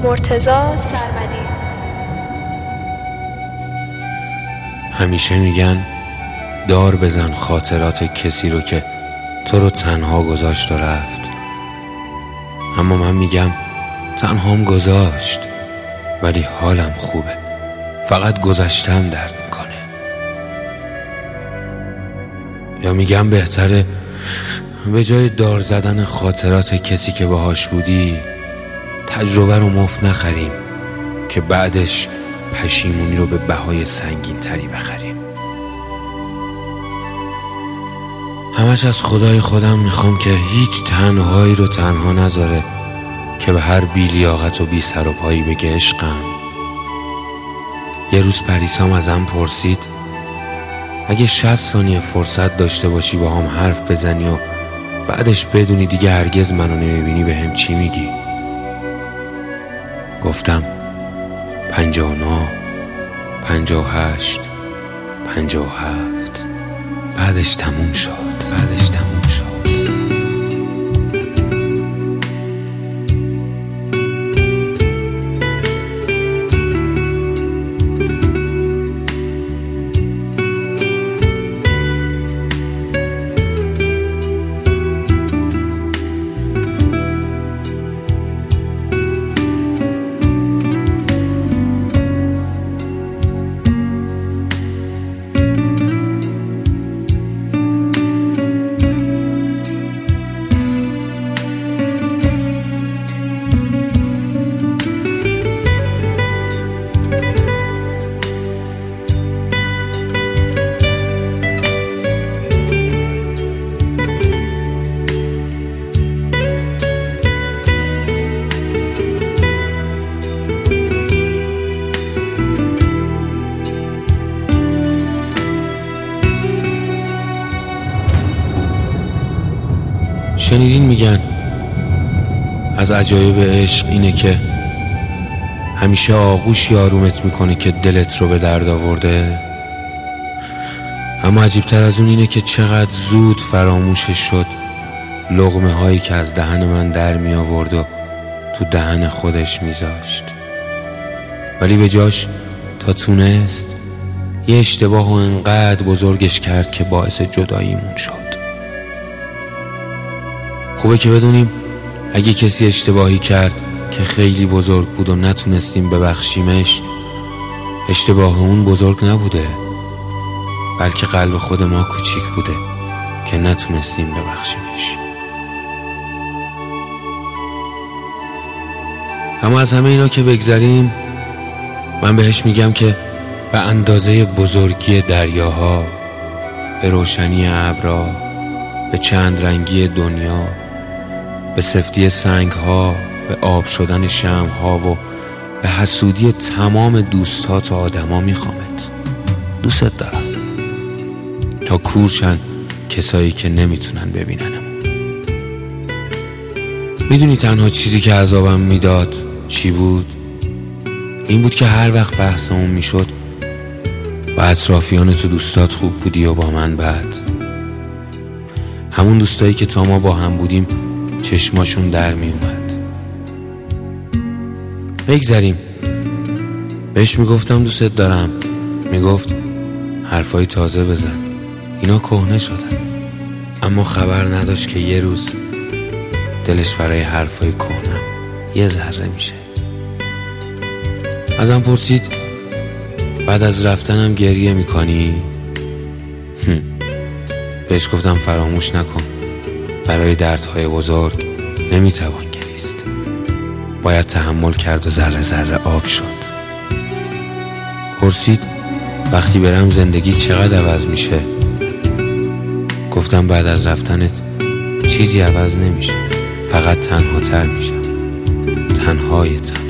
مرتضی سرمدی. همیشه میگن دار بزن خاطرات کسی رو که تو رو تنها گذاشت و رفت، اما من میگم تنهام گذاشت ولی حالم خوبه، فقط گذشتم درد میکنه. یا میگم بهتره به جای دار زدن خاطرات کسی که باهاش بودی تجربه رو مفت نخریم که بعدش پشیمونی رو به بهای سنگین تری بخریم. همش از خدای خودم میخوام که هیچ تنهایی رو تنها نذاره که به هر بی لیاقت و بی سر و پایی بگه عشقم. یه روز پریسام ازم پرسید اگه 60 ثانیه فرصت داشته باشی با هم حرف بزنی و بعدش بدونی دیگه هرگز منو نمیبینی بهم چی میگی؟ گفتم 59 58 57. بعدش تموم شد. شنیدین میگن از عجایب عشق اینه که همیشه آغوش آرومت میکنه که دلت رو به درد آورده، اما عجیبتر از اون اینه که چقدر زود فراموشش شد لقمه هایی که از دهن من در می آورد و تو دهن خودش میذاشت، ولی به جاش تا تونست یه اشتباه و انقدر بزرگش کرد که باعث جداییمون شد. خوبه که بدونیم اگه کسی اشتباهی کرد که خیلی بزرگ بود و نتونستیم ببخشیمش، اشتباه اون بزرگ نبوده، بلکه قلب خود ما کوچیک بوده که نتونستیم ببخشیمش. اما از همه اینا که بگذریم، من بهش میگم که به اندازه بزرگی دریاها، به روشنی ابرها، به چند رنگی دنیا، به سفتی سنگها، به آب شدن شمعها و به حسودی تمام دوستات و آدما میخوامت. دوست دارم تا کورشن کسایی که نمیتونن ببیننم. میدونی تنها چیزی که عذابم میداد چی بود؟ این بود که هر وقت بحثمون میشد با اطرافیان تو دوستات خوب بودی و با من بد. همون دوستایی که تا ما با هم بودیم چشماشون در می اومد. بگذریم. بهش میگفتم دوست دارم، میگفت حرفای تازه بزن، اینا کهنه شدن، اما خبر نداشت که یه روز دلش برای حرفای کهنه یه ذره میشه. ازم پرسید بعد از رفتنم گریه میکنی؟ بهش گفتم فراموش نکن، برای دردهای بزرگ نمیتوان گریست، باید تحمل کرد و ذره ذره آب شد. پرسید وقتی برم زندگی چقدر عوض میشه؟ گفتم بعد از رفتنت چیزی عوض نمیشه، فقط تنها تر میشم، تنهایتم.